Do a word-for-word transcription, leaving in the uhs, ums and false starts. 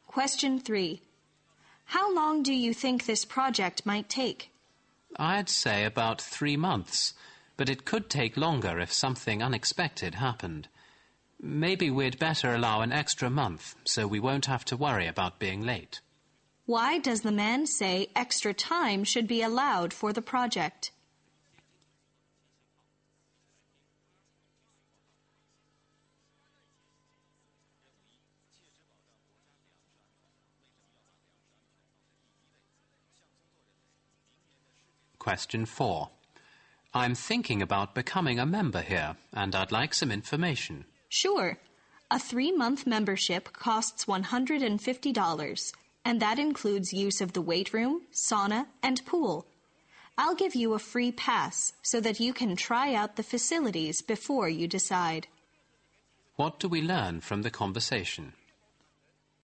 Question three. How long do you think this project might take? I'd say about three months, but it could take longer if something unexpected happened. Maybe we'd better allow an extra month so we won't have to worry about being late. Why does the man say extra time should be allowed for the project? Question four. I'm thinking about becoming a member here, and I'd like some information. Sure. A three-month membership costs one hundred fifty dollars, and that includes use of the weight room, sauna, and pool. I'll give you a free pass so that you can try out the facilities before you decide. What do we learn from the conversation?